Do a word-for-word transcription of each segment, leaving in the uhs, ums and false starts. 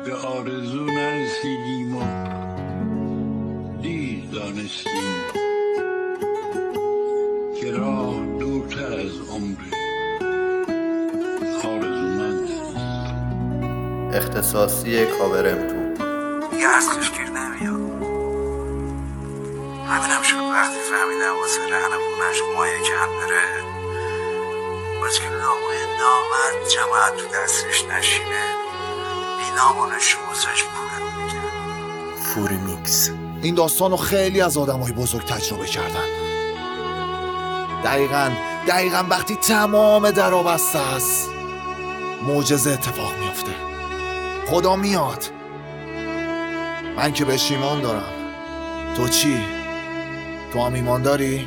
به آرزو نرسیدیم و دیر دانستیم که راه دورتر از عمر آرزومند است. اختصاصی کاورم تو دیگه هستش گیر نمیاد. همینم شد وقتی فهمیدم واسه رهن خونش مایه کم داره، باز که لامای نامرد جماعت تو دستش نشینه، بینامونش واسش پولم میگه. فوری میکس. این داستانو خیلی از آدمای بزرگ تجربه کردن. دقیقاً دقیقاً وقتی تمام درا بسته است معجزه اتفاق میفته. خدا میاد. من که بهش ایمان دارم. تو چی؟ تو هم ایمان داری؟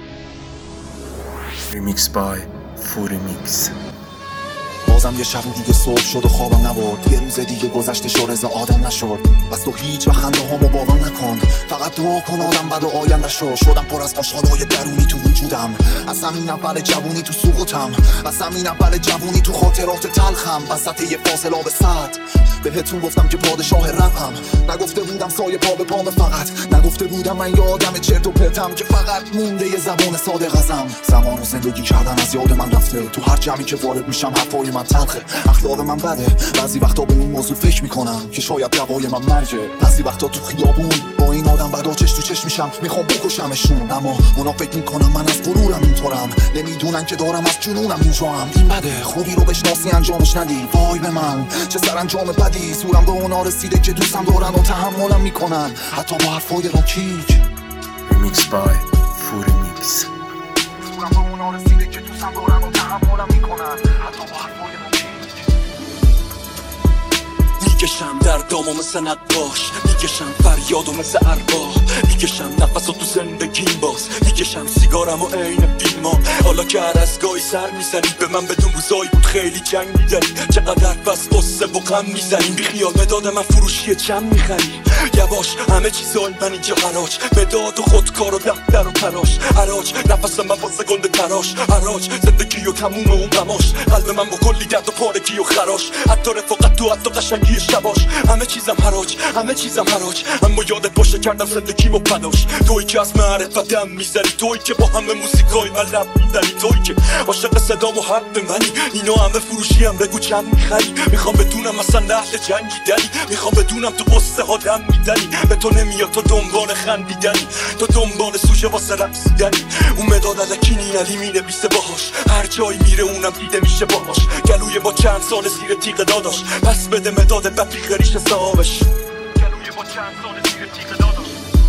ریمیکس بای فوری میکس. بازم یه شب دیگه صبح شد و خوابم نبرد. یه روز دیگه گذشته شو رضا آدم نشد. بس تو هیچ و خنده هامو باور نکن، فقط دعا کن آدم بد و آینده شد. شدم پر از آشغالای درونی تو وجودم، از همین اول جوونی تو سقوطم، از همین اول جوونی تو خاطرات تلخم. وسط یه فاصله به صد بهتون گفتم که پادشاه رپم، نگفته بودم سایه پا به پام، فقط نگفته بودم من یه آدم چرت و پرتم که فقط مونده یه زبان صادق ازم. زمان و زندگی کردن از یاد من رفته، تو هر جمعی که وارد میشم حرفای من تلخه، اخلاق من بده. بعضی وقتا به این موضوع فکر میکنم که شاید دوای من مرگه. بعضی وقتا تو خیابون با این آدم بدا چش تو چش میشم، میخوام بکشمشون، اما اونا فکر میکنم من از غرورم اینطورم، نمیدونن که دارم از جنونم اینجام. این بده خوبی رو بشناسی انجامش ندی، وای به من چه سرانجام بدی. سورم به اونا رسیده که دوستم دارن و تحملم میکنن، حتی با حرفای راکیک. ریمیکس بای فوری میکس. سورم به اونا رسیده که دوستم دارن و تحملم میکنن، حتی با حرفای راکیک. میکشم در دامو مثل نقاش، میکشم فریادو مثل ارباح، میکشم نفسو تو زندگیم باز، میکشم سیگارمو عین فیلما. حالا که هر از گاهی سر میزنی به من بدون روزایی بود خیلی جنگ میدنی، چقدر پس قصه و غم میزنی، بی خیال مداد من فروشی چم میخری. یواش همه چیزای من اینجا حراج، مداد و خودکار و دفتر و تراش، حراج نفس من واسه گنده تراش، حراج زندگی و تموم اون غماش، قلب من با کلی درد و پارگی و خراش، حتی رفاقت تو حتی قشنگی شباش. همه چیزم حراج همه چیزم حراج، اما یادت باشه کردم زندگیمو پداش. تویی که از معرفت دم میزنی، تویی که با همه موزیکای من لب میزنی، تویی که عاشق صدام و حرف منی. اینا همه فروشی هم بگو چند میخری، میخوام بدونم اصلا اهل جنگیدنی، میخوام بدونم تو قصه ها دم میدنی. به تو نمیاد تو دنبال خندیدنی، تو دنبال سوژه واسه رقصیدنی. اون مداد الکی نینلی مینویسه باهاش، هر جایی میره اونم دیده میشه باهاش. گلوی با چند سال زیر تیغ داداش، پس بده مداد بپیخ ریش صاحبش. گلوی با چند سال زیر تیغ داداش.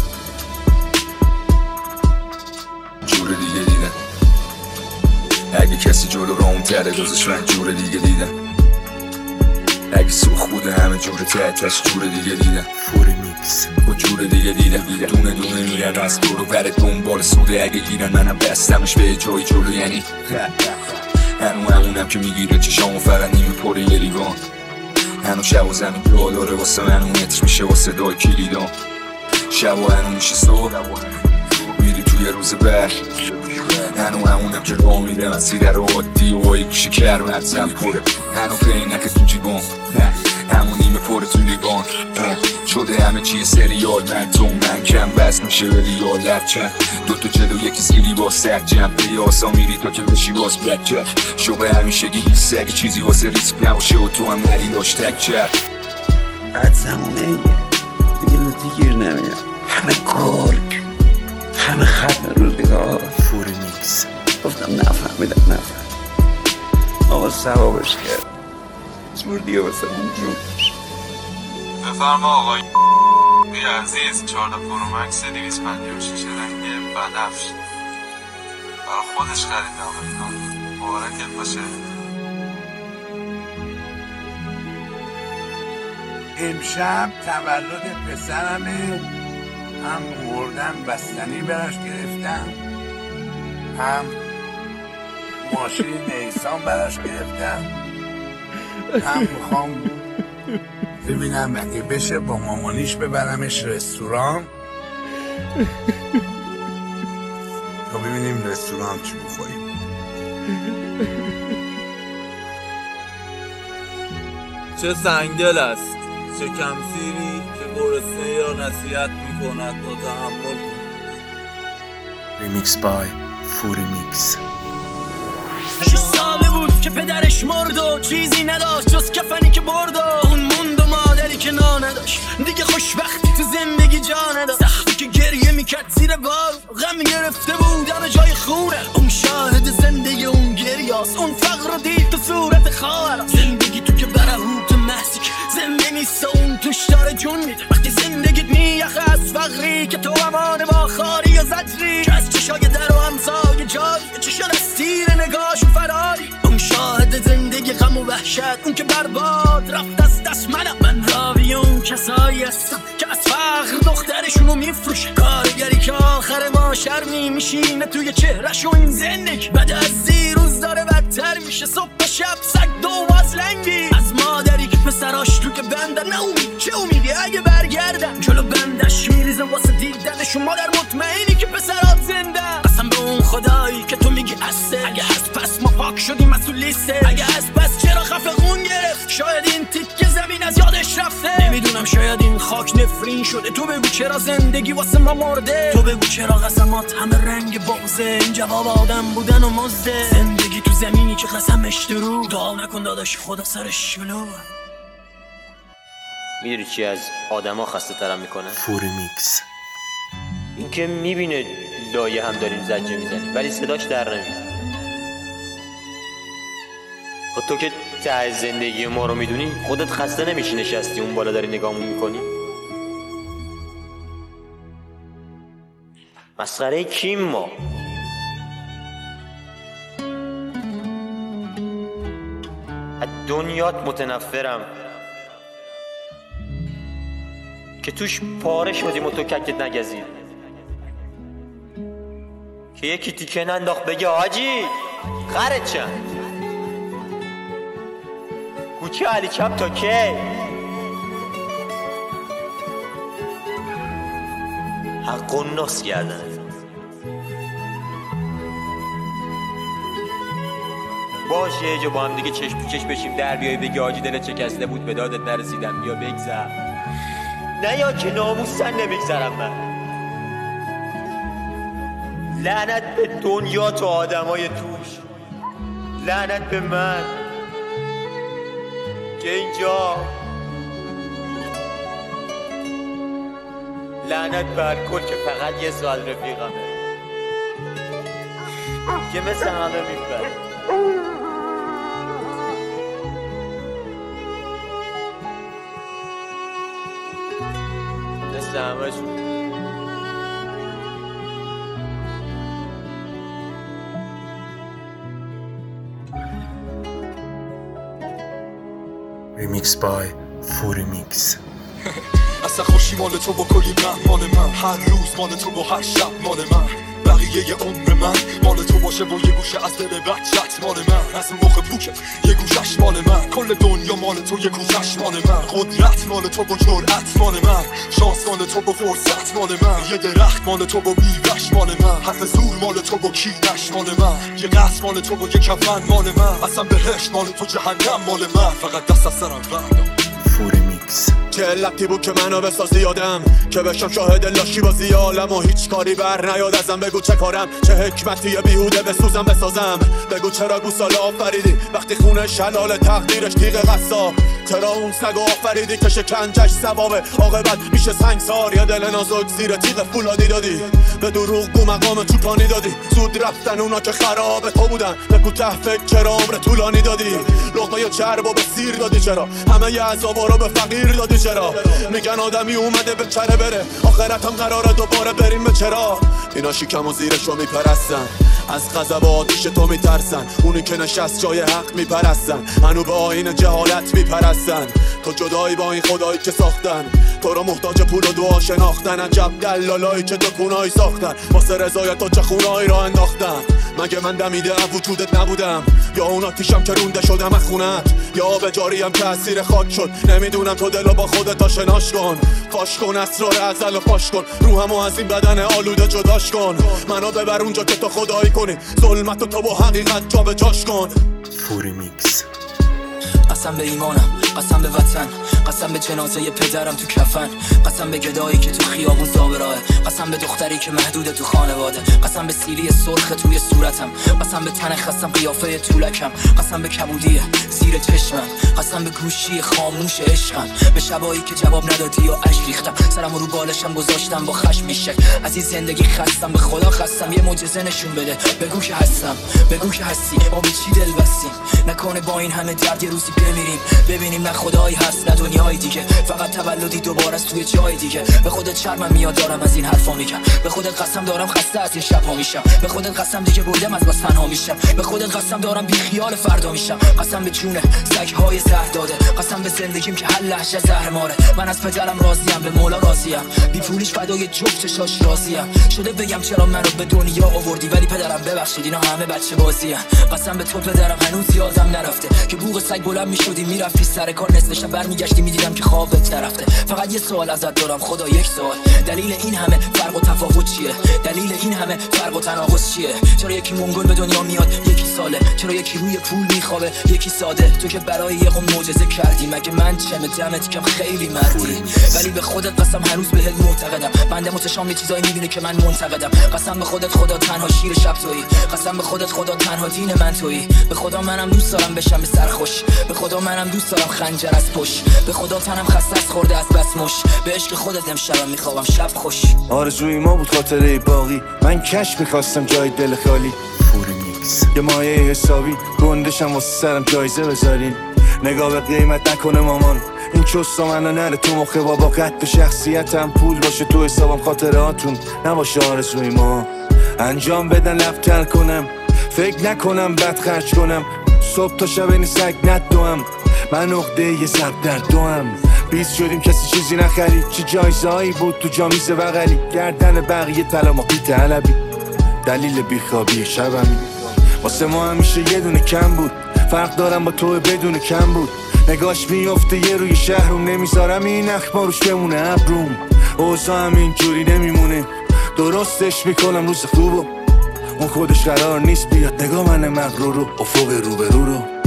جور دیگه دیدم، اگه کسی جلو رام تره دوزش من جور دیگه دیدم، اگه سوخ بوده همه جور تحتش جور دیگه دیدم. فوری میکس. و جور دیگه دیدم، دونه دونه میرن از برو برد دنبال سوده، اگه گیرن منم بستمش به جای جلو. یعنی هنو همونم که میگیره چشامو فقط نیمی پره یه لیوان، هنو شب و زمین جا داره واسه من، اون متر میشه واسه دای کلیدان. شب و هنو میشه صبح میری توی روز بر، هنو همونم که با میره مسیره رو عادی و هایی کشی کرمت زم پره، هنو پینک تو جیبان، همون نیمه پره تو لیوان. شده همه چیه سریال، من تو من کم بس میشه به ریال لفچن، دوتا جلو یکی زیلی با سر جمع پیاسا میری تا که بشی باز بلک کرد. شبه همیشه گیست اگه چیزی واسه ریسک نباشه و تو هم نری داشت تک کرد. بعد زمونه ایه دیگه لطی گیر نمیاد، همه گرگ همه ختم روزگار. فوری میکس. گفتم نفهمیدم نفهم آقا ثوابش کرد، جور دیگه واسه اون جور. بفرما آقای بی عزیز، چهارده پرومکس دویست پنجاه و شش رنگ بنفش برای خودش خریده. آقای مبارکت باشه. امشب تولد پسرمه، هم مردن بستنی براش گرفتم، هم ماشین نیسان براش گرفتم، هم میخوام ببینم اگه بشه با مامانیش ببرمش رستوران تا ببینیم رستوران چی بخوریم. چه سنگدل است، کم سیری که گرسنه یا نصیحت میکند تا تحمل کن. Remix by Furimix. شش ساله بود که پدرش مرد و چیزی نداشت جز کفنی که برد و اون موند و مادری که نا نداشت. دیگه خوشبختی تو زندگی جا نداشت. سختی که گریه میکرد زیر بار غم گرفته بود همه جای خونه. اون شاهد زندگی اون گریاست. اون فقر رو دید تو صورت خواهر. زندگی تو که برهوت محسیک زنده نیست اون توش داره جون میده. وقتی زندگیت میخه از فقری که تو امان با خاری و زجری که از چشای در و همسای جای چشان از تیر نگاش و فراری. اون شاهد زندگی غم و وحشت اون که برباد رفت از دست منم. من راوی اون کسایی هستم که از فقر دخترشونو میفروشه. کارگری که آخر ما شرمی میشینه توی چهرش و این زندگی بعد از زیروز داره بدتر میشه. صبح شب سگ دو از لنگی از مادری که پسراش تو که بندن. نه امید چه امیدی اگه برگردن جلو بندش میریزن واسه دیدنشون. مادر مطمئنی که پسرات زنده. قسم به اون خدایی که تو میگی هسته. اگه هست پس ما پاک شدیم از تو لیسته. اگه هست پس چرا خفه خون گرفت. شاید این تیکه زمین از یادش رفته. نمیدونم شاید این خاک نفرین شده. تو بگو چرا زندگی واسه ما مرده. تو بگو چرا قسمات همه رنگ بغضه. این جواب آدم بودن و مزده. زندگی تو زمینی که قسمش درو. دعا نکن داداش خدا سرش شلو. میدونی چی از آدما خسته ترم میکنه؟ فوریمیکس. این که میبینه لایه هم داریم زجه میزنیم ولی صداش در نمیاد. خود تو که ته زندگی ما رو میدونی خودت خسته نمیشی نشستی اون بالا داری نگامون میکنی؟ مسخره کیم ما؟ از دنیات متنفرم که توش پاره شدیم و تو ککت نگزید. که یکی تیکه ننداخت بگه حاجی خرت چند کوچه علی چپ تا کی؟ حق و ناس کردن. باشه یه جا با هم دیگه چشم تو چشم بشیم در بیایی بگی حاجی دلت شکسته بود به دادت نرسیدم بیا بگذر. نه یا که ناموسن نمیگذرم من. لعنت به دنیا تو آدمای توش. لعنت به من که اینجا. لعنت به الکل که فقط یه سال رفیقمه که مثل همه میبره. مثل همه شون. Remix by Furimix. اصلا خوشی مال تو با کلی من مال من. هر روز مال تو با هر شب مال من. بقیه عمر من مال تو باشه و یه گوشه از دل بچت مال من. از اون مخ پوکت یه گوشش مال من. کل دنیا مال تو یه گوشش مال من. قدرت مال تو با جرأت مال من. شانس مال تو با فرصت مال من. یه درخت مال تو با بیوش مال من. حرف زور مال تو با کینش مال من. یه قصر مال تو با یه کفن مال من. اصلا بهشت مال تو جهنم مال من. فقط دست از سرم بردم. فوریمیکس. چه علتی بود که منو بسازی یادم که بشم شاهد لاشی بازی عالم و هیچ کاری بر نیاد ازم. بگو چه کارم چه حکمتی بیهوده بسوزم بسازم. بگو چرا گوساله آفریدی وقتی خونه شلال تقدیرش تیغ قصاب. چرا اون سگو آفریدی که شکنجش ثوابه عاقبت میشه سنگسار. یه دل نازک زیر تیغ فولادی دادی به دروغ گو مقام چوپانی دادی. زود رفتن اونا که خراب تو بودن. بگو ته فکر چرا عمر طولانی دادی. لقمه چرب و به سیر دادی. چرا همه ی عذابا رو به فقیر دادی. چرا میگن آدمی اومده به چره بره آخرت هم قراره دوباره بریم به چرا. اینا شیکم و زیرشو میپرستن از غضب آتیش تو میترسن. اونی که نشست جای حق میپرستن هنو به آیین جهالت میپرستن. تو جدایی با این خدایی که ساختن تو رو محتاج پول و دعا شناختن. عجب دلالایی که دکونایی ساختن واسه رضایت تو چه خونایی را انداختن. مگه من دمیده وجودت نبودم یا اون آتیشم که رونده شدم از خونت یا به جاریم که اسیر خاک شد. نمیدونم تو دلو با خودت آشناش کن. فاش کن اسرار ازل و فاش کن. روحمو از این بدن آلوده جداش کن. منو ببر اونجا که تو خدایی کنی. ظلمتو تو با حقیقت جا به جاش کن. فوریمیکس. قسم به ایمانم قسم به وطن قسم به جنازه پدرم تو کفن، قسم به گدایی که تو خیابون زابراه، قسم به دختری که محدوده تو خانواده، قسم به سیلی سرخ توی صورتم، قسم به تن خستم قیافه طولکم، قسم به کبودی زیر چشمم، قسم به گوشی خاموش عشقم، به شبایی که جواب ندادی و اشک ریختم، سرم رو بالشم گذاشتم با خشم میشه، از این زندگی خستم، به خدا خستم یه معجزه نشون بده، بگو که هستم، بگو که هستی، ما به چی دل بستیم، نکنه با این همه درد یه روزی بمیریم، ببینیم نه خدایی هست نه دنیای دیگه، فقط تولدی دوباره است توی جای دیگه، به خودت شرمم میاد دارم از این حرفا میگم، به خودت قسم دارم خسته از این شب‌ها میشم، به خودت قسم دیگه بردم از بس تنها میشم، به خودت قسم دارم بی خیال فردا میشم، قسم به جون سگ‌های زهر داده، قسم به زندگیم که هر لحظه زهر ماره، من از پدرم راضیم، به مولا راضیم، بی پولیش فدای جفت چشاش راضیم، شده بگم چرا منو به دنیا آوردی، ولی پدرم ببخشید اینا همه بچه بازیه، قسم به تو پدرم هنوز یادم نرفته که بوق سگ بلند میشدی میرفتی سر کار، نصف شب برمیگشتی میدیدم که خوابت نرفته، فقط یه سوال ازت دارم خدا، یک سوال، دلیل این همه فرق و تفاوت چیه؟ دلیل این همه فرق و تناقض چیه؟ چرا یکی منگول به دنیا میاد یکی ساله، چرا یکی روی پول میخوابه یکی ساده، تو که برای یه قوم معجزه کردی، مگه من چمه دمت کم خیلی مردی، ولی به خودت قسم هنوز بهت معتقدم، بنده متشام یه چیزایی میبینه که من منتقدم، قسم به خودت خدا تنها شیر شب تویی، قسم به خودت خدا تنها دین من تویی، به خدا منم دوست دارم بشم به سر خوش، به خدا منم دوست دارم خنجر از پشت، به خدا تنم خسته از خورده از بس مش، به عشق خودت امشبم میخوابم شب خوش. آرزوی ما بود خاطره باقی، من کش میخواستم جای دل خالی، فوریمیکس یه مایه حسابی گندشم واسه سرم جایزه بذارین، نگاه به قیمت نکنه مامان، این چوستا منو نره تو مخ بابا، قد شخصیتم پول باشه تو حسابم، خاطراتون نباشه آرزوی ما، انجام بدن لفتر کنم، فکر نکنم بد خرج کنم، صبح تا شب این سگ ندوم، من عقده یه زب در دوم، بیز شدیم کسی چیزی نخرید، چه جایزهایی بود تو جامیز بغلی، گردن بقیه طلا ما قیت علبی، دلیل بیخوابی شبمی، واسه ما همیشه یه دونه کم بود، فرق دارم با تو بدون کم بود، نگاش میفته یه روی شهرم، نمیذارم این اخبار روش بمونه ابروم، اوضاع هم اینجوری نمیمونه، درستش میکنم روز خوبو، اون خودش قرار نیست بیاد، نگاه من مغرور رو افق روبرو رو